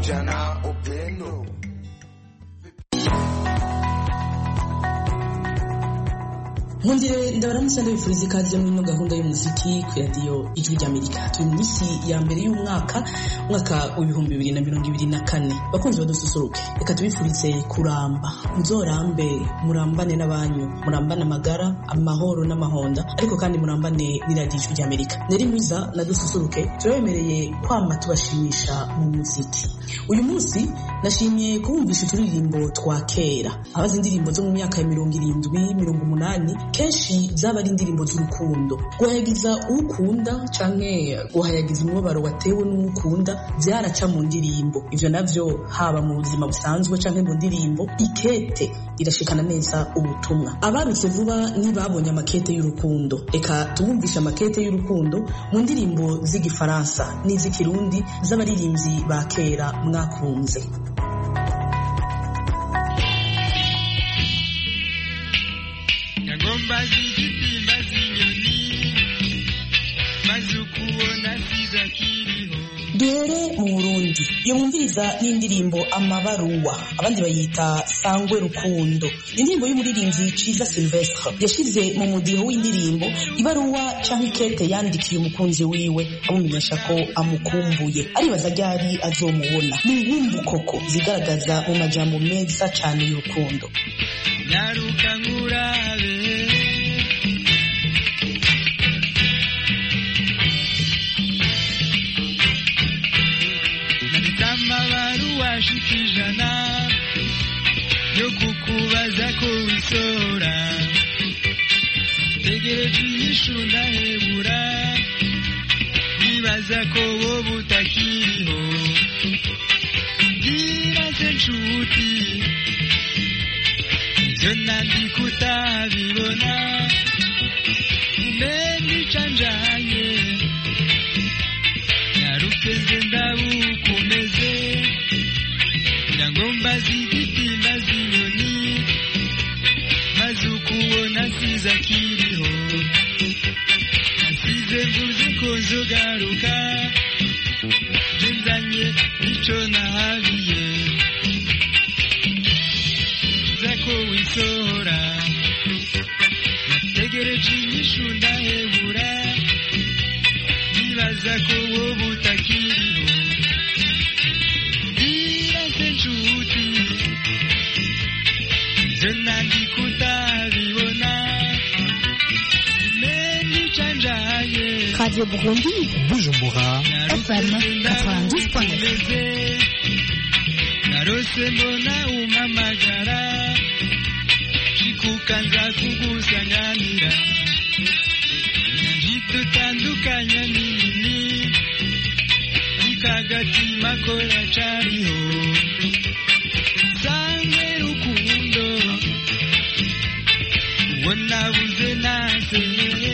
kujana upendo. Nkundire ndabaramutse ndabifuriza ikaze muri ino gahunda y'umuziki ku radio Ijwi ry'Amerika. Turi mu minsi ya mbere y'umwaka w'ibihumbi 2024. Bakunzi badususuruke, reka tubifurize kuramba, muzorambe, murambane n'abanyu, murambane amagara, amahoro n'amahonda, ariko kandi murambane ni radio Ijwi ry'Amerika. Neri mwiza na dususuruke turabemereye kwama tubashimisha mu muziki. Uyu munsi nashimye kubumvisha uturirimbo twa kera, abazi indirimbo zo mu myaka ya 70, 80 kenshi zaba ari indirimbo z'urukundo, guhayagiza ukunda canke guhayagiza umubabaro watewe n'ukunda byaraca mu ndirimbo. Ivyo navyo haba mu buzima busanzwe canke mu ndirimbo, ikete irashikana neza ubutumwa. Abarutse vuba nibabonye amakete y'urukundo, reka tubumvisha amakete y'urukundo mu ndirimbo z'igifaransa n'iz'ikirundi z'abaririmbyi ba kera mwakunze. Duhere mu Burundi, iyo mwumviriza n'indirimbo Amabaruwa, abandi bayita Sangwe Rukundo. Indirimbo y'umuririmbyi Ciza Sylvestre yashize mu mudiho w'indirimbo ibaruwa canke ikete yandikiye umukunzi wiwe amumenyesha ko amukumbuye, aribaza ryari azomubona. Ni inkumbu koko zigaragaza mu majambo meza cane y'urukundo. Nyaruka ngurabe shikijana yo kukubaza ko wisora tegereje inyishu ndahebura nibaza ko wowe utakiriho gira se nshuti ivyo nandika utabibona umenye icanjanye narukeze ndabukumeze ngomba zigiti mazinyoni mazukuona siza kiriho nasize mvuze ko nzogaruka jenzanye ico nahabiye zako wisora nategereje inyishu ndahebura nibaza ko wowe utakiriho Radio Burundi, Bujumbura, FM 92.9. Narose mbona umamagara chikukanza kugusanganira njitutandukanya nini ikagatima kola chariho Sangwe rukundo wonabuze nase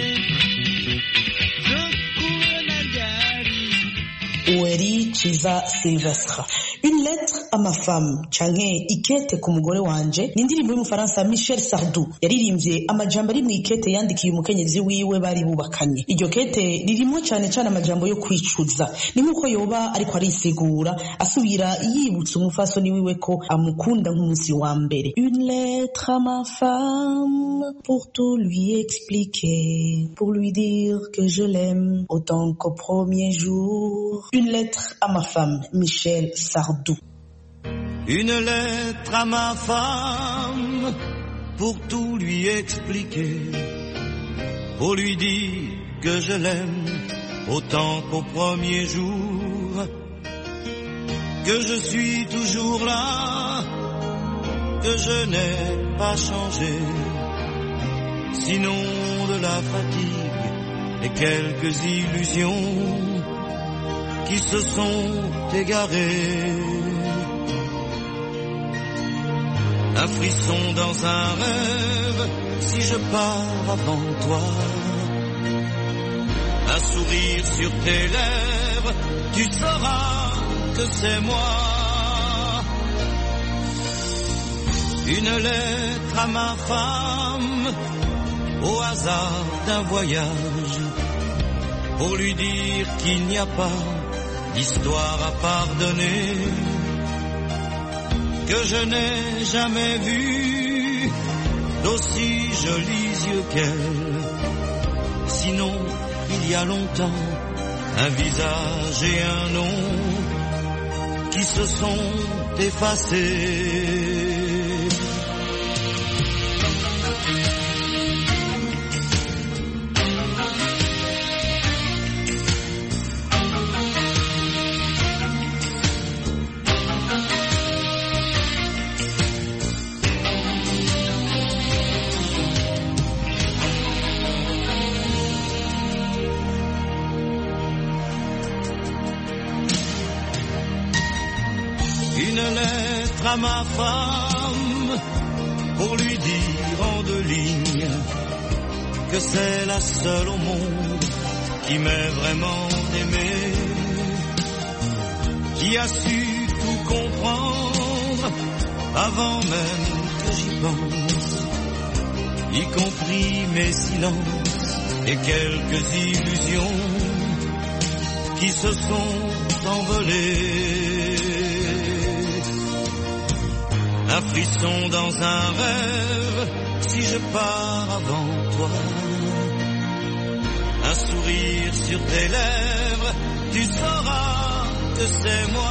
Uweri Ciza Sylvestre. Une lettre à ma femme canke ikete ku mugore wanje ni indirimbo y'umufaransa Michel Sardou yaririmbye amajambo ari mu ikete yandikiye umukenyezi wiwe bari bubakanye. Iryo kete ririmo cyane cyane amajambo yo kwicuza, ni nkuko yoba ariko arisigura asubira yibutsa umufasoni wiwe ko amukunda nk'umunsi wa mbere. Une lettre à ma femme pour tout lui expliquer, pour lui dire que je l'aime autant qu'au premier jour. Une lettre à ma femme, Michel Sardou. Une lettre à ma femme pour tout lui expliquer, pour lui dire que je l'aime autant qu'au premier jour, que je suis toujours là, que je n'ai pas changé, sinon de la fatigue et quelques illusions qui se sont égarées. Un frisson dans un rêve, si je pars avant toi. Un sourire sur tes lèvres, tu sauras que c'est moi. Une lettre à ma femme, au hasard d'un voyage, pour lui dire qu'il n'y a pas d'histoire à pardonner. que je n'ai jamais vu d'aussi jolis yeux qu'elle. Sinon, il y a longtemps, un visage et un nom qui se sont effacés. À ma femme pour lui dire en 2 lignes que c'est la seule au monde qui m'ait vraiment aimé, qui a su tout comprendre avant même que j'y pense, y compris mes silences et quelques illusions qui se sont envolées. Un frisson dans un rêve, si je pars avant toi. Un sourire sur tes lèvres, tu sauras que c'est moi.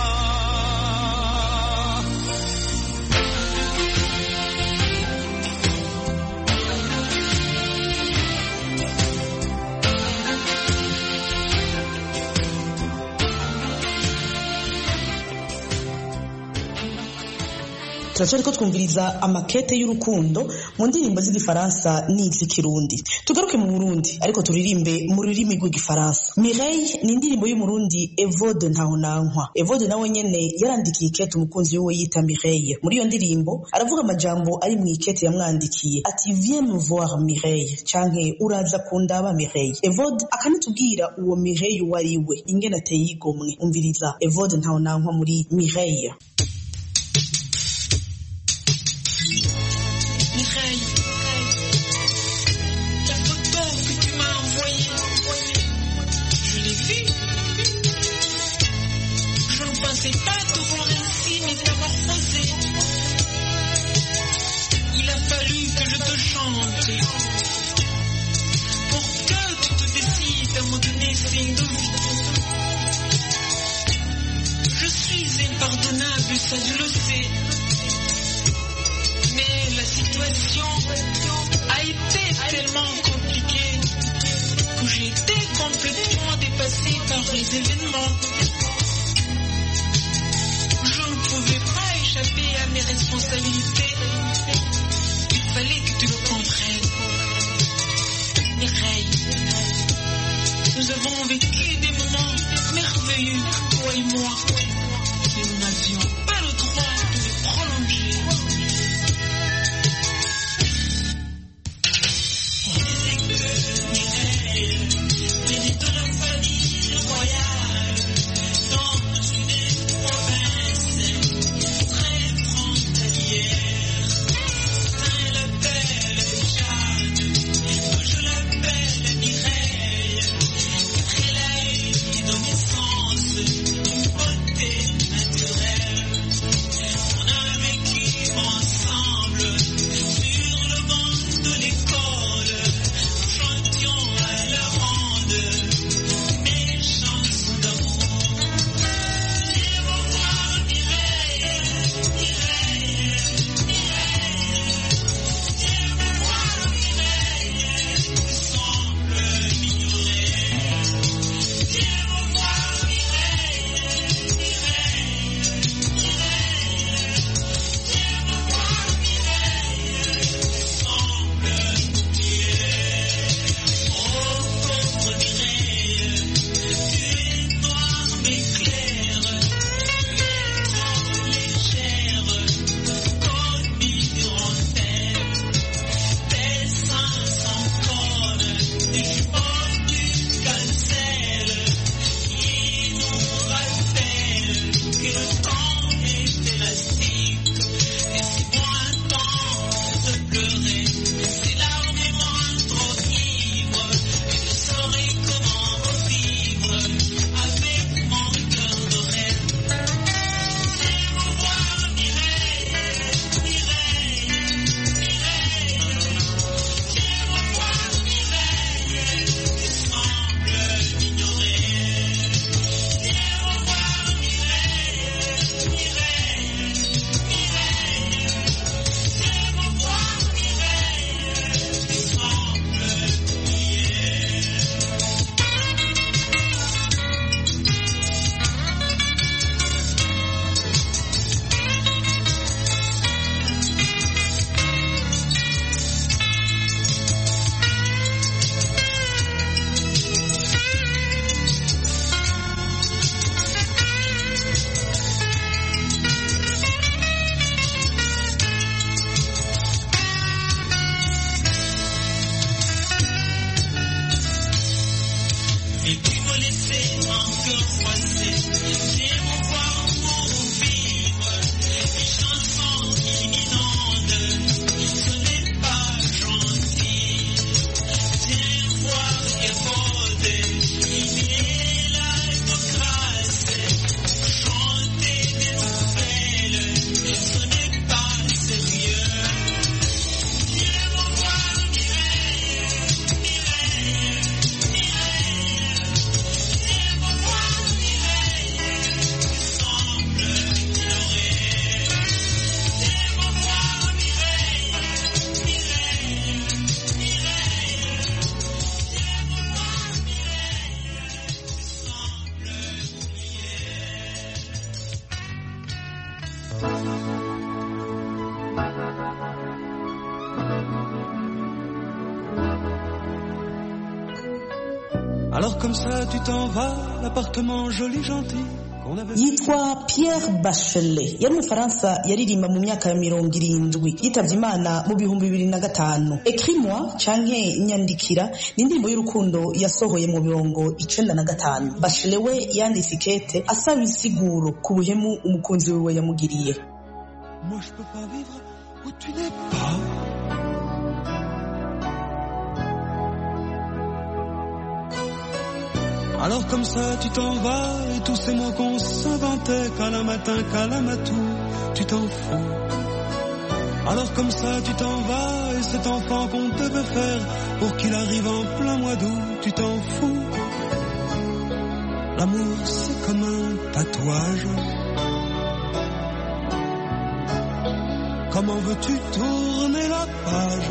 turacariko twumviriza amakete y'urukundo mu ndirimbo z'igifaransa n'iz'ikirundi. Tugaruke mu Burundi ariko turirimbe mu rurimi rw'igifaransa. Mireille ni indirimbo y'umurundi Evode Ntahonankwa. Evode nawe nyene yarandikiye ikete umukunzi we yita Mireille. Muri iyo ndirimbo aravuga amajambo ari mu ikete yamwandikiye ati viens me voir Mireille canke uraza kundaba Mireille. Evode akanitubwira uwo Mireille wariwe ingene ateye igomwe. Umviriza Evode Ntahonankwa muri Mireille. Je suis impardonnable, ça je le sais. Mais la situation a été tellement compliquée que j'ai été complètement dépassée par les événements. Je ne pouvais pas échapper à mes responsabilités. Il fallait que tu le comprennes. Mireille, nous avons vécu des moments merveilleux, toi et moi, mais nous n'avions pas le droit de les prolonger. On disait que Mireille venait de la famille royale, dans une province très frontalière. Elle l'appelle Jeanne, moi je l'appelle Mireille. Elle a eu dans mes sens une beauté naturelle. Alors comme ça tu t'en vas, l'appartement joli gentil qu'on avait... yitwa Pierre Bachelet yari umufaransa yaririmba mu myaka ya 70 yitavye Imana mu 2005. Écris-moi canke Nyandikira ni indirimbo y'urukundo yasohoye mu 1995. Bachelet we yanditse ikete asaba insiguro ku buhemu umukunzi wiwe yamugiriye. Moi je peux pas vivre où tu n'es pas. Alors comme ça tu t'en vas et tous ces mots qu'on s'inventait, qu'à matin, qu'à matou, tu t'en fous. Alors comme ça tu t'en vas et cet enfant qu'on devait faire pour qu'il arrive en plein mois d'août, tu t'en fous. L'amour c'est comme un tatouage. Comment veux-tu tourner la page?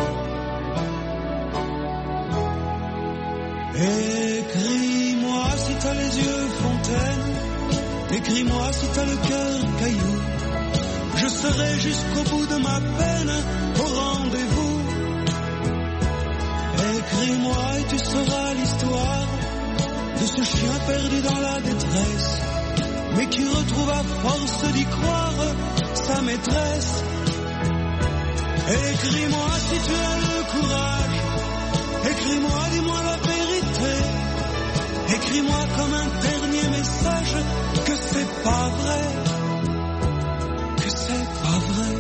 Écris-moi si t'as les yeux fontaine, écris-moi si t'as le cœur caillou. Je serai jusqu'au bout de ma peine au rendez-vous. Écris-moi et tu sauras l'histoire de ce chien perdu dans la détresse, mais qui retrouve à force d'y croire sa maîtresse. Écris-moi si tu as le courage, écris-moi, dis-moi la vérité. Écris-moi comme un dernier message que c'est pas vrai, que c'est pas vrai.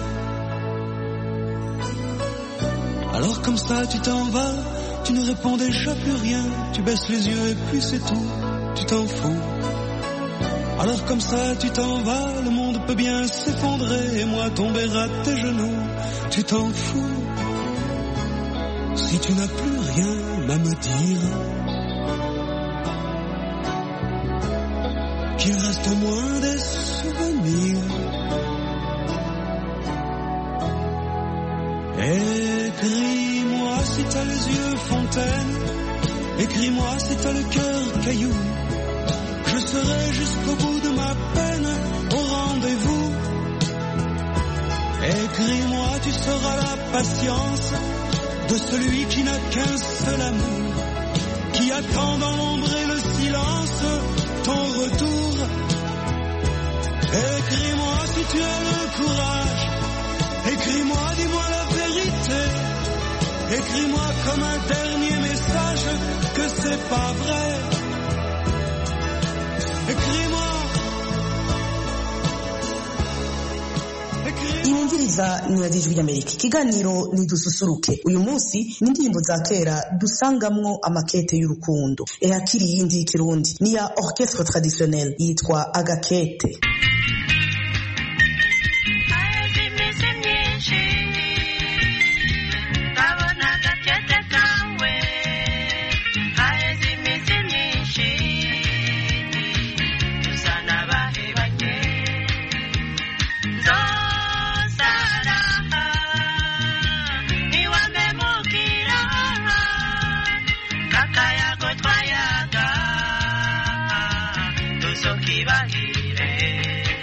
Alors comme ça tu t'en vas, tu ne réponds déjà plus rien, tu baisses les yeux et puis c'est tout, tu t'en fous. Alors comme ça tu t'en vas, le monde peut bien s'effondrer et moi tomber à tes genoux, tu t'en fous. Si tu n'as plus rien à me dire, qu'il reste au moins des souvenirs. Écris-moi si t'as les yeux fontaine, écris-moi si t'as le cœur caillou. Je serai jusqu'au bout de ma peine au rendez-vous. Écris-moi, tu sauras la patience de celui qui n'a qu'un seul amour, qui attend dans l'ombre et le silence ton retour. Écris-moi si tu as le courage, écris-moi, dis-moi la vérité. Écris-moi comme un dernier message que c'est pas vrai. Écris-moi. Imwumviriza ni radiyo ijwi ry'Amerika. Ikiganiro ni dususuruke. Uyu munsi ni indirimbo za kera dusangamwo amakete y'urukundo. Ehakiri yindi y'ikirundi ni ya orchestre traditionnel yitwa Agakete. Kibahire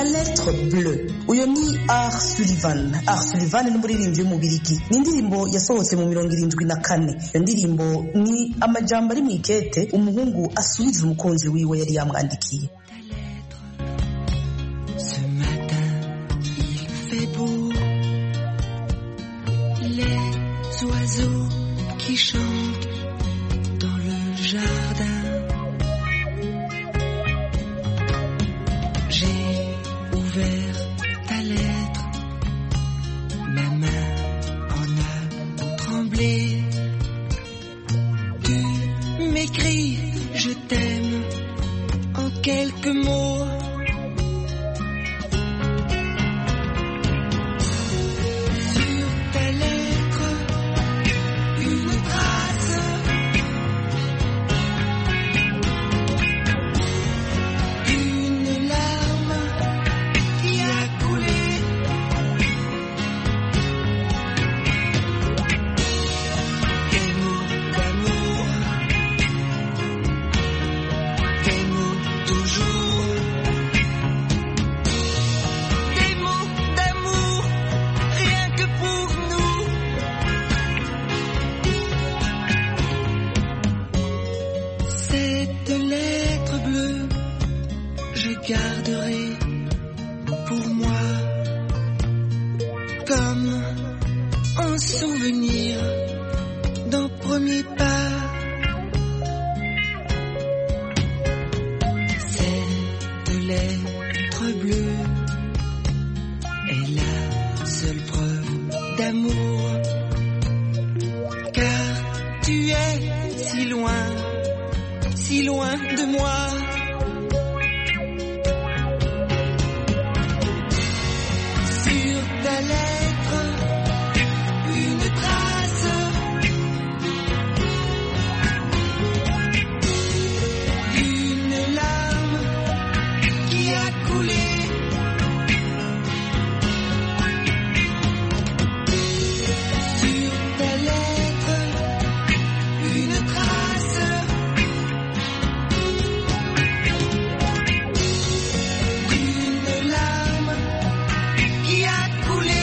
La lettre bleue. Uyo ni Art Sullivan. Art Sullivan ni umuririmbyi w'umubirigi. Ni indirimbo yasohotse mu 74. Iyo ndirimbo ni amajambo ari mu ikete umuhungu asubiza umukunzi wiwe yari yamwandikiye. Ce matin, il fait beau. Les oiseaux qui chantent dans le jardin. J'ai ouvert ta lettre, ma main en a tremblé. Tu m'écris, je t'aime, en quelques mots. Sur ta lettre, une trace. Une larme qui a coulé. Des mots d'amour, des mots toujours. Des mots d'amour, rien que pour nous. Cette lettre bleue, je garderai pour moi comme un souvenir d'un premier pas. Cette lettre bleue est la seule preuve d'amour, car tu es si loin de moi. Sur ta lettre, une trace. Une larme qui a coulé. Sur ta lettre, une trace. Une larme qui a coulé.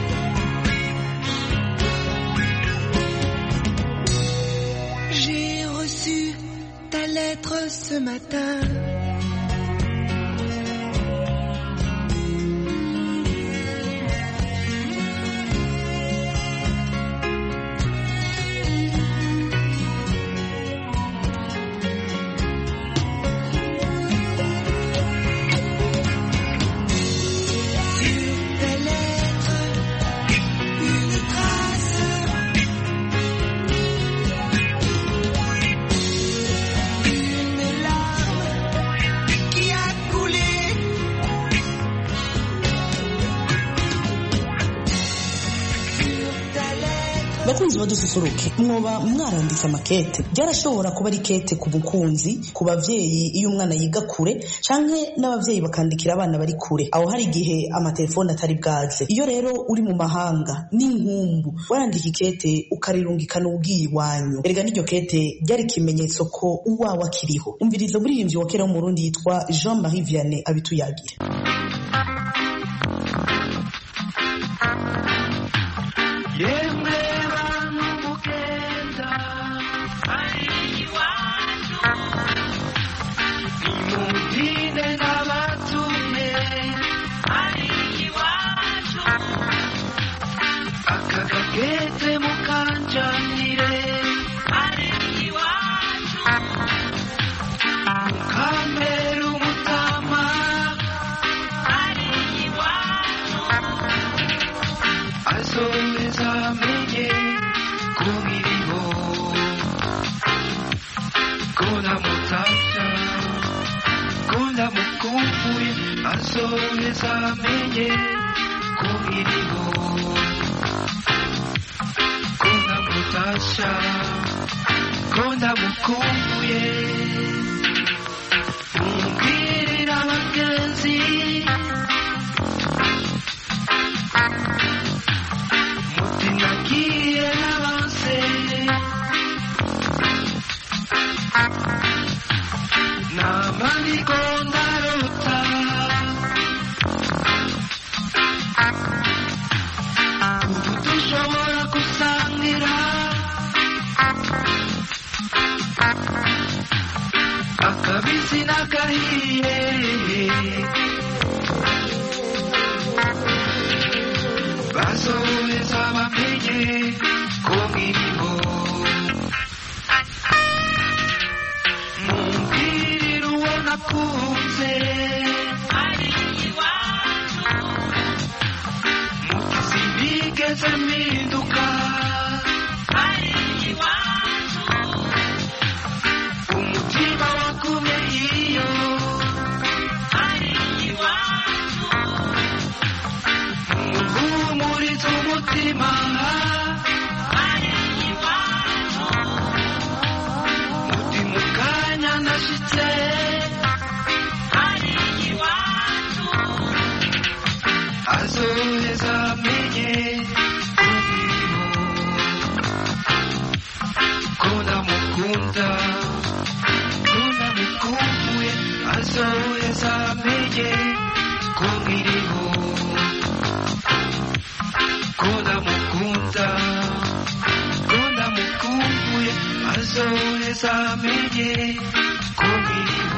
J'ai reçu ta lettre ce matin. Sur ta lettre, une trace. Une larme qui a coulé. Sur ta lettre. Bakunzi badususuruke mwoba mwaranditse amakete byarashobora kuba ari kete ku bukunzi ku bavyeyi iyo umwana yiga kure canke n'abavyeyi bakandikira abana bari kure aho hari igihe amatelefone atari bwaze iyo rero uri mu mahanga n'inkumbu warandika ikete ukarirungikana ubwiye iwanyu erega n'iryo kete ryari ikimenyetso ko uwawe akiriho umviriza umuririmbyi wa kera wo mu Burundi yitwa Jean-Marie Vianney abituyagire. yemwe bantu mugenda ari iwacu nimugire n'abatume ari iwacu aka gakete mukanjanire ari iwacu mukamere umutama ari iwacu azoweza amenye ko nkiriho ko namutashya ko ndamukumbuye azoweza amenye ko nkiriho ko namutashya ko ndamukumbuye mumbwirira abagenzi muti nagiye n'abanse nama ndiko ndarota dushobora gusangira akabisi n'agahiye bazoheza bamenye ko nkiriho mumbwirire uwo nakunze ari iwacu muti sinigeze mpinduka ari iwacu umutima wagumye iyo ari iwacu muhumuriza umutima ari iwacu muti mu kanya nashitse ari iwacu azoheza amenye ko ndamukunda ko ndamukumbuye azoheza amenye ko nkiriho ko ndamukunda ko ndamukumbuye azoheza amenye ko nkiriho.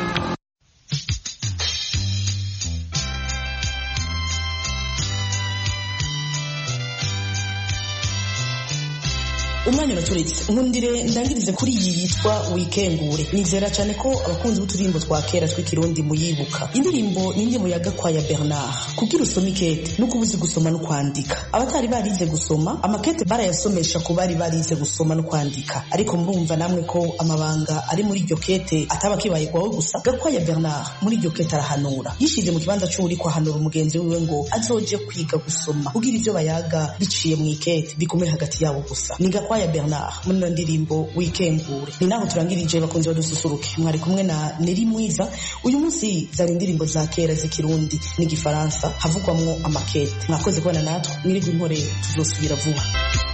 umwanya uraturetse nkundire ndangirize kuri iyi yitwa wikengure. nizera cyane ko abakunzi b'uturirimbo twa kera tw'ikirundi muyibuka. indirimbo ni indirimbo ya Gakwaya Bernard. kugira usome ikete nuko ubuzi gusoma no kwandika. abatari barize gusoma amakete barayasomesha ku bari barize gusoma no kwandika, ariko murumva namwe ko amabanga ari muri iryo kete ataba kibaye kwawe gusa. Gakwaya Bernard muri iryo kete arahanura, yishize mu kibanza cy'uri kwahanura umugenzi wiwe ngo azoje kwiga gusoma kugira ivyo bayaga biciye mu ikete bigume hagati yabo gusa. ni Gakwaya Bernard muri iyo ndirimbo wikengure. ni naho turangirije bakunzi badususuruke. mwari kumwe na Neri Mwiza. uyu munsi zari indirimbo za kera z'ikirundi n'igifaransa havugwamwo amakete. mwakoze kubana natwe, mwirigwe intore, tuzosubira vuba.